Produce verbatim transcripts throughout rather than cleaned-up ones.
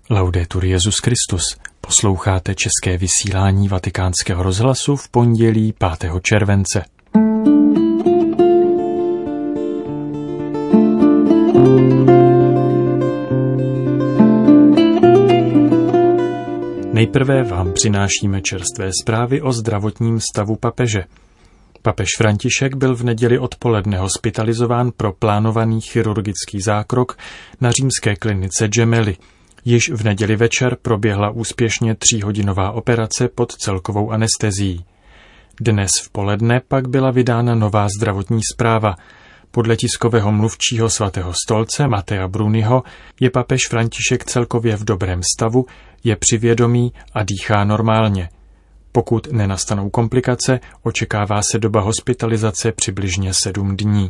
Laudetur Jesus Christus. Posloucháte české vysílání Vatikánského rozhlasu v pondělí pátého července. Nejprve vám přinášíme čerstvé zprávy o zdravotním stavu papeže. Papež František byl v neděli odpoledne hospitalizován pro plánovaný chirurgický zákrok na římské klinice Gemelli. Již v neděli večer proběhla úspěšně tříhodinová operace pod celkovou anestezií. Dnes v poledne pak byla vydána nová zdravotní zpráva. Podle tiskového mluvčího svatého stolce Matea Bruniho je papež František celkově v dobrém stavu, je při vědomí a dýchá normálně. Pokud nenastanou komplikace, očekává se doba hospitalizace přibližně sedm dní.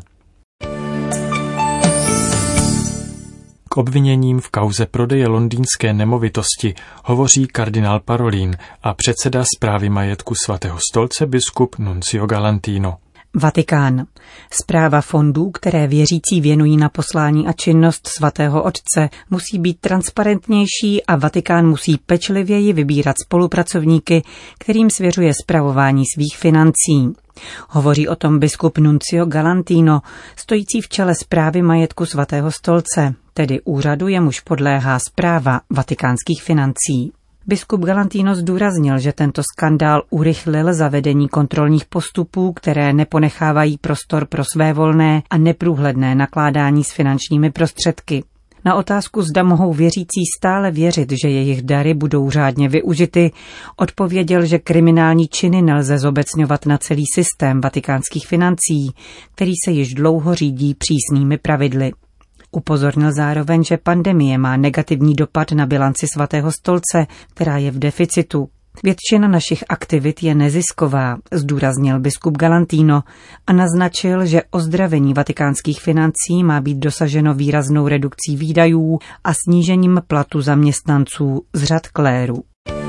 K obviněním v kauze prodeje londýnské nemovitosti hovoří kardinál Parolin a předseda správy majetku svatého stolce biskup Nunzio Galantino. Vatikán. Správa fondů, které věřící věnují na poslání a činnost svatého otce, musí být transparentnější a Vatikán musí pečlivěji vybírat spolupracovníky, kterým svěřuje spravování svých financí. Hovoří o tom biskup Nunzio Galantino, stojící v čele správy majetku svatého stolce, tedy úřadu, jemuž podléhá správa vatikánských financí. Biskup Galantino zdůraznil, že tento skandál urychlil zavedení kontrolních postupů, které neponechávají prostor pro svévolné a neprůhledné nakládání s finančními prostředky. Na otázku, zda mohou věřící stále věřit, že jejich dary budou řádně využity, odpověděl, že kriminální činy nelze zobecňovat na celý systém vatikánských financí, který se již dlouho řídí přísnými pravidly. Upozornil zároveň, že pandemie má negativní dopad na bilanci svatého stolce, která je v deficitu. Většina našich aktivit je nezisková, zdůraznil biskup Galantino a naznačil, že ozdravení vatikánských financí má být dosaženo výraznou redukcí výdajů a snížením platu zaměstnanců z řad kléru.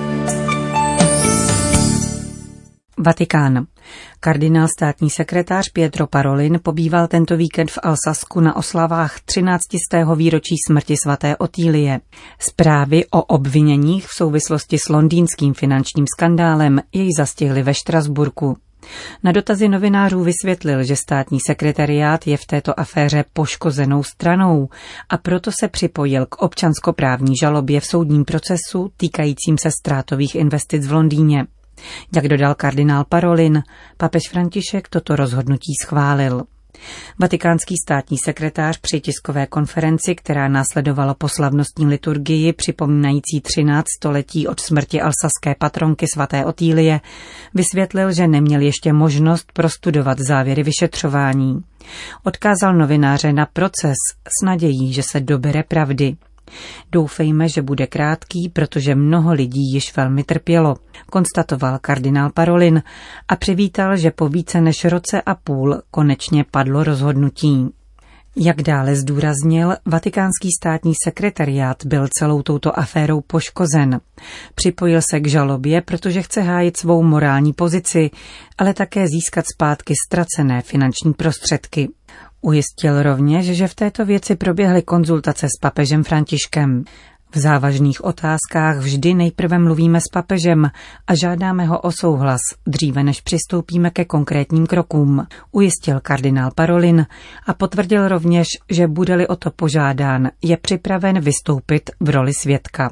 Vatikán. Kardinál státní sekretář Pietro Parolin pobýval tento víkend v Alsasku na oslavách třináctého výročí smrti svaté Otýlie. Zprávy o obviněních v souvislosti s londýnským finančním skandálem jej zastihly ve Štrasburku. Na dotazy novinářů vysvětlil, že státní sekretariát je v této aféře poškozenou stranou a proto se připojil k občanskoprávní žalobě v soudním procesu týkajícím se ztrátových investic v Londýně. Jak dodal kardinál Parolin, papež František toto rozhodnutí schválil. Vatikánský státní sekretář při tiskové konferenci, která následovala po slavnostní liturgii připomínající třináct století od smrti alsaské patronky svaté Otýlie, vysvětlil, že neměl ještě možnost prostudovat závěry vyšetřování. Odkázal novináře na proces s nadějí, že se dobere pravdy. Doufejme, že bude krátký, protože mnoho lidí již velmi trpělo, konstatoval kardinál Parolin a přivítal, že po více než roce a půl konečně padlo rozhodnutí. Jak dále zdůraznil, vatikánský státní sekretariát byl celou touto aférou poškozen. Připojil se k žalobě, protože chce hájit svou morální pozici, ale také získat zpátky ztracené finanční prostředky. Ujistil rovněž, že v této věci proběhly konzultace s papežem Františkem. V závažných otázkách vždy nejprve mluvíme s papežem a žádáme ho o souhlas, dříve než přistoupíme ke konkrétním krokům, ujistil kardinál Parolin a potvrdil rovněž, že bude-li o to požádán, je připraven vystoupit v roli svědka.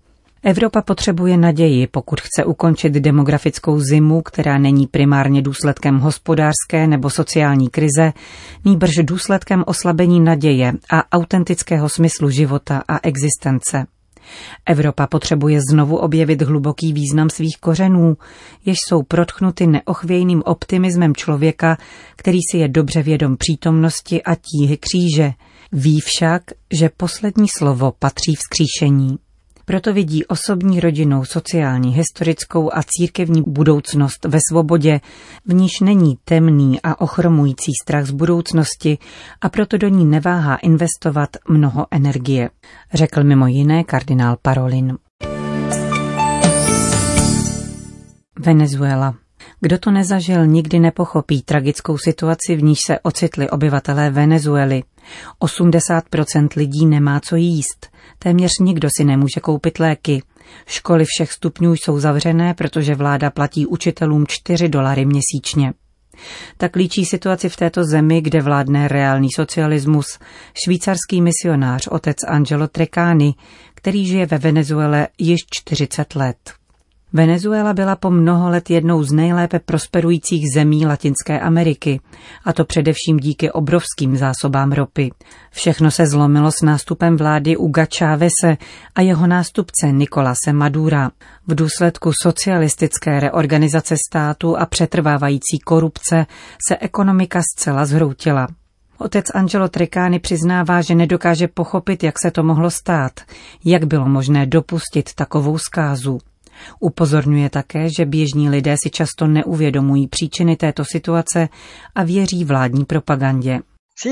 Evropa potřebuje naději, pokud chce ukončit demografickou zimu, která není primárně důsledkem hospodářské nebo sociální krize, nýbrž důsledkem oslabení naděje a autentického smyslu života a existence. Evropa potřebuje znovu objevit hluboký význam svých kořenů, jež jsou protchnuty neochvějným optimismem člověka, který si je dobře vědom přítomnosti a tíhy kříže. Ví však, že poslední slovo patří vzkříšení. Proto vidí osobní, rodinnou, sociální, historickou a církevní budoucnost ve svobodě, v níž není temný a ochromující strach z budoucnosti a proto do ní neváhá investovat mnoho energie, řekl mimo jiné kardinál Parolin. Venezuela. Kdo to nezažil, nikdy nepochopí tragickou situaci, v níž se ocitli obyvatelé Venezuely. osmdesát procent lidí nemá co jíst. Téměř nikdo si nemůže koupit léky. Školy všech stupňů jsou zavřené, protože vláda platí učitelům čtyři dolary měsíčně. Tak líčí situaci v této zemi, kde vládne reálný socialismus, švýcarský misionář otec Angelo Treccani, který žije ve Venezuele již čtyřicet let. Venezuela byla po mnoho let jednou z nejlépe prosperujících zemí Latinské Ameriky, a to především díky obrovským zásobám ropy. Všechno se zlomilo s nástupem vlády Huga Chávese a jeho nástupce Nicolase Madura. V důsledku socialistické reorganizace státu a přetrvávající korupce se ekonomika zcela zhroutila. Otec Angelo Treccani přiznává, že nedokáže pochopit, jak se to mohlo stát, jak bylo možné dopustit takovou zkázu. Upozorňuje také, že běžní lidé si často neuvědomují příčiny této situace a věří vládní propagandě.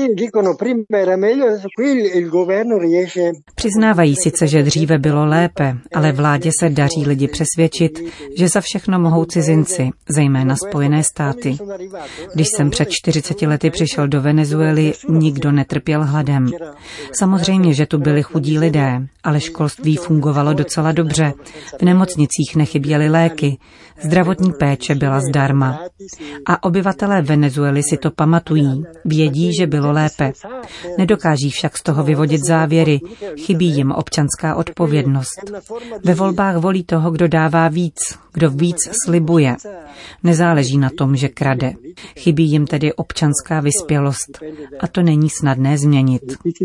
Přiznávají sice, že dříve bylo lépe, ale vládě se daří lidi přesvědčit, že za všechno mohou cizinci, zejména Spojené státy. Když jsem před čtyřiceti lety přišel do Venezuely, nikdo netrpěl hladem. Samozřejmě, že tu byli chudí lidé, ale školství fungovalo docela dobře. V nemocnicích nechyběly léky, zdravotní péče byla zdarma. A obyvatelé Venezuely si to pamatují, vědí, že bylo lépe. Nedokáží však z toho vyvodit závěry, chybí jim občanská odpovědnost. Ve volbách volí toho, kdo dává víc, kdo víc slibuje. Nezáleží na tom, že krade. Chybí jim tedy občanská vyspělost. A to není snadné změnit.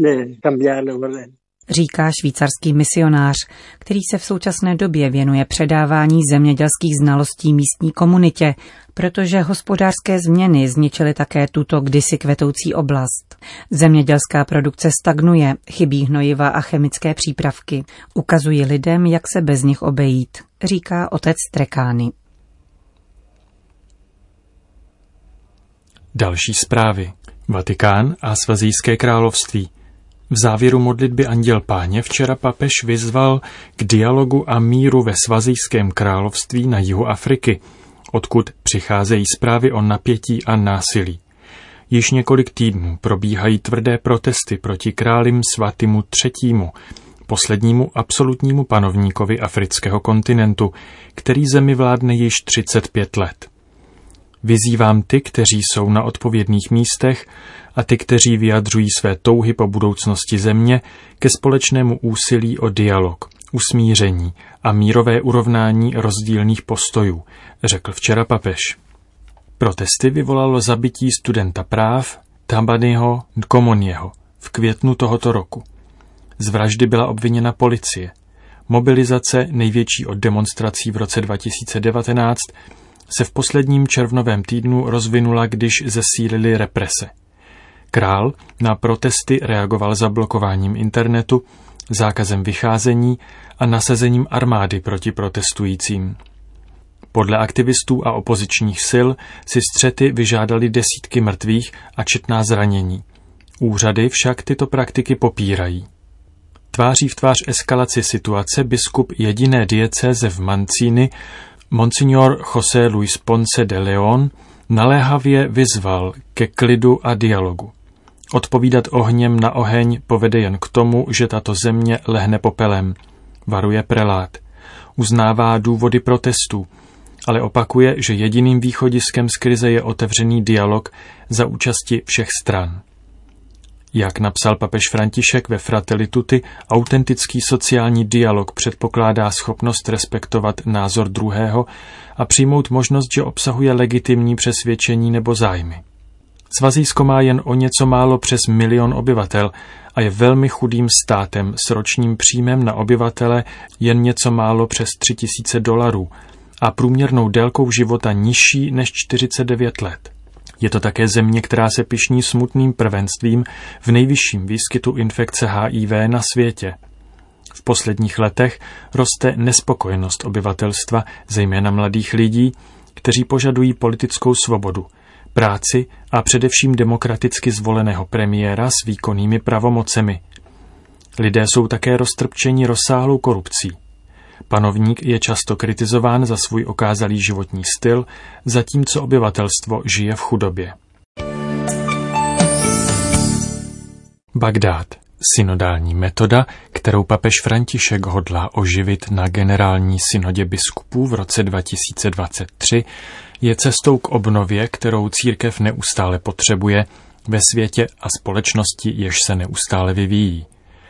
Říká švýcarský misionář, který se v současné době věnuje předávání zemědělských znalostí místní komunitě, protože hospodářské změny zničily také tuto kdysi kvetoucí oblast. Zemědělská produkce stagnuje, chybí hnojiva a chemické přípravky. Ukazují lidem, jak se bez nich obejít, říká otec Treccani. Další zprávy. Vatikán a Svazijské království. V závěru modlitby Anděl Páně včera papež vyzval k dialogu a míru ve Svazijském království na jihu Afriky, odkud přicházejí zprávy o napětí a násilí. Již několik týdnů probíhají tvrdé protesty proti králi Mswatimu třetímu, poslednímu absolutnímu panovníkovi afrického kontinentu, který zemi vládne již třicet pět let. Vyzývám ty, kteří jsou na odpovědných místech a ty, kteří vyjadřují své touhy po budoucnosti země, ke společnému úsilí o dialog, usmíření a mírové urovnání rozdílných postojů, řekl včera papež. Protesty vyvolalo zabití studenta práv Tabaniho Nkomonieho v květnu tohoto roku. Z vraždy byla obviněna policie. Mobilizace, největší od demonstrací v roce dva tisíce devatenáct, se v posledním červnovém týdnu rozvinula, když zesílily represe. Král na protesty reagoval zablokováním internetu, zákazem vycházení a nasazením armády proti protestujícím. Podle aktivistů a opozičních sil si střety vyžádali desítky mrtvých a četná zranění. Úřady však tyto praktiky popírají. Tváří v tvář eskalaci situace biskup jediné diecéze v Mancini, Monsignor José Luis Ponce de León, naléhavě vyzval ke klidu a dialogu. Odpovídat ohněm na oheň povede jen k tomu, že tato země lehne popelem, varuje prelát. Uznává důvody protestů, ale opakuje, že jediným východiskem z krize je otevřený dialog za účasti všech stran. Jak napsal papež František ve Fratelli Tutti, autentický sociální dialog předpokládá schopnost respektovat názor druhého a přijmout možnost, že obsahuje legitimní přesvědčení nebo zájmy. Svazijsko má jen o něco málo přes milion obyvatel a je velmi chudým státem s ročním příjmem na obyvatele jen něco málo přes tři tisíce dolarů a průměrnou délkou života nižší než čtyřicet devět let. Je to také země, která se pyšní smutným prvenstvím v nejvyšším výskytu infekce H I V na světě. V posledních letech roste nespokojenost obyvatelstva, zejména mladých lidí, kteří požadují politickou svobodu, práci a především demokraticky zvoleného premiéra s výkonnými pravomocemi. Lidé jsou také roztrpčeni rozsáhlou korupcí. Panovník je často kritizován za svůj okázalý životní styl, zatímco obyvatelstvo žije v chudobě. Bagdád. Synodální metoda, kterou papež František hodlá oživit na generální synodě biskupů v roce dva tisíce dvacet tři, je cestou k obnově, kterou církev neustále potřebuje ve světě a společnosti, jež se neustále vyvíjí.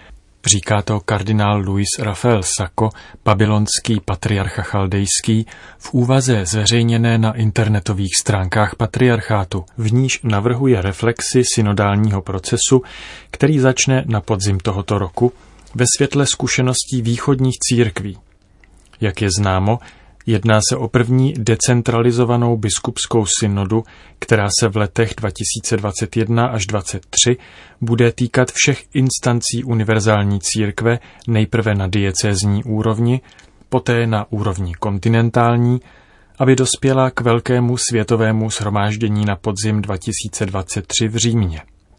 Říká to kardinál Luis Rafael Sacco, babylonský patriarcha chaldejský, v úvaze zveřejněné na internetových stránkách patriarchátu, v níž navrhuje reflexi synodálního procesu, který začne na podzim tohoto roku ve světle zkušeností východních církví. Jak je známo, jedná se o první decentralizovanou biskupskou synodu, která se v letech dva tisíce dvacet jedna až dvacet tři bude týkat všech instancí univerzální církve, nejprve na diecézní úrovni, poté na úrovni kontinentální, aby dospěla k velkému světovému shromáždění na podzim dva tisíce dvacet tři v Římě.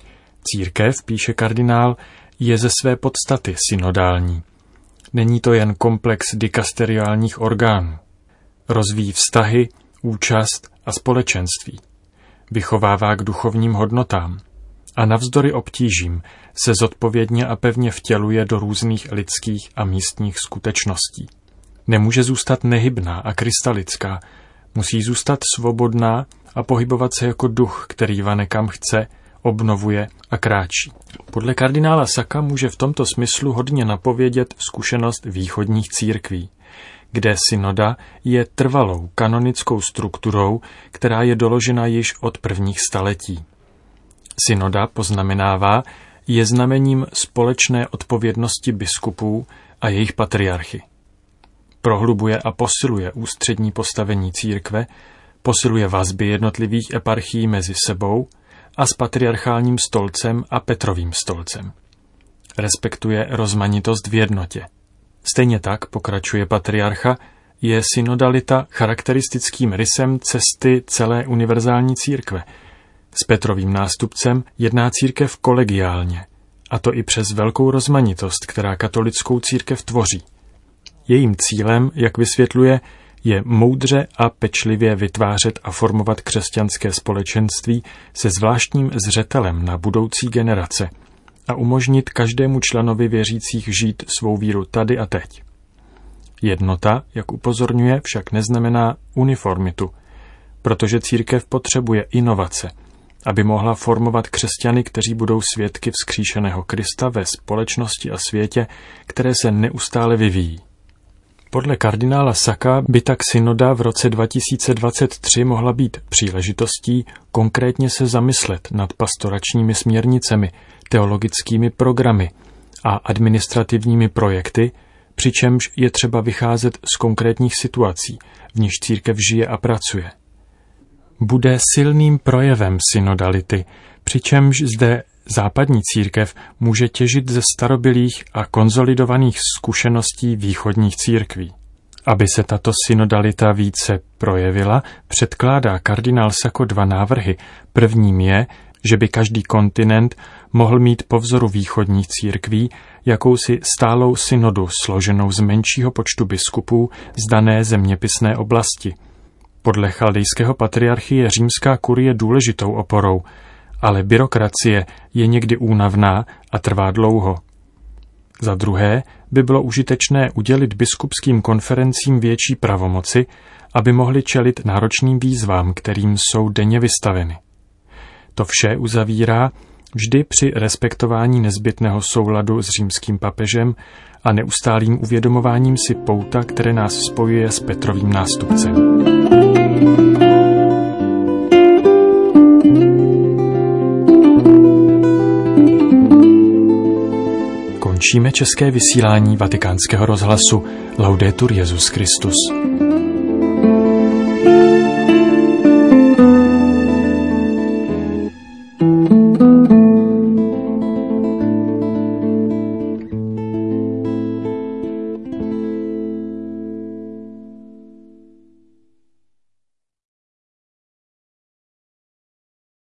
Církev, píše kardinál, je ze své podstaty synodální. Není to jen komplex dikasteriálních orgánů. Rozvíjí vztahy, účast a společenství. Vychovává k duchovním hodnotám a navzdory obtížím se zodpovědně a pevně vtěluje do různých lidských a místních skutečností. Nemůže zůstat nehybná a krystalická, musí zůstat svobodná a pohybovat se jako duch, který vane kam chce, obnovuje a kráčí. Podle kardinála Sacca může v tomto smyslu hodně napovědět zkušenost východních církví, kde synoda je trvalou kanonickou strukturou, která je doložena již od prvních staletí. Synoda, poznamenává, je znamením společné odpovědnosti biskupů a jejich patriarchy. Prohlubuje a posiluje ústřední postavení církve, posiluje vazby jednotlivých eparchií mezi sebou a s patriarchálním stolcem a Petrovým stolcem. Respektuje rozmanitost v jednotě. Stejně tak, pokračuje patriarcha, je synodalita charakteristickým rysem cesty celé univerzální církve. S Petrovým nástupcem jedná církev kolegiálně, a to i přes velkou rozmanitost, která katolickou církev tvoří. Jejím cílem, jak vysvětluje, je moudře a pečlivě vytvářet a formovat křesťanské společenství se zvláštním zřetelem na budoucí generace a umožnit každému členovi věřících žít svou víru tady a teď. Jednota, jak upozorňuje, však neznamená uniformitu, protože církev potřebuje inovace, aby mohla formovat křesťany, kteří budou svědky vzkříšeného Krista ve společnosti a světě, které se neustále vyvíjí. Podle kardinála Sacca by tak synoda v roce dva tisíce dvacet tři mohla být příležitostí konkrétně se zamyslet nad pastoračními směrnicemi, teologickými programy a administrativními projekty, přičemž je třeba vycházet z konkrétních situací, v nichž církev žije a pracuje. Bude silným projevem synodality, přičemž zde západní církev může těžit ze starobylých a konzolidovaných zkušeností východních církví. Aby se tato synodalita více projevila, předkládá kardinál Sacco dva návrhy. Prvním je, že by každý kontinent mohl mít po vzoru východních církví jakousi stálou synodu složenou z menšího počtu biskupů z dané zeměpisné oblasti. Podle chaldejského patriarchy je římská kurie důležitou oporou, ale byrokracie je někdy únavná a trvá dlouho. Za druhé by bylo užitečné udělit biskupským konferencím větší pravomoci, aby mohli čelit náročným výzvám, kterým jsou denně vystaveny. To vše uzavírá vždy při respektování nezbytného souladu s římským papežem a neustálým uvědomováním si pouta, které nás spojuje s Petrovým nástupcem. Končíme české vysílání Vatikánského rozhlasu. Laudetur Jesus Christus.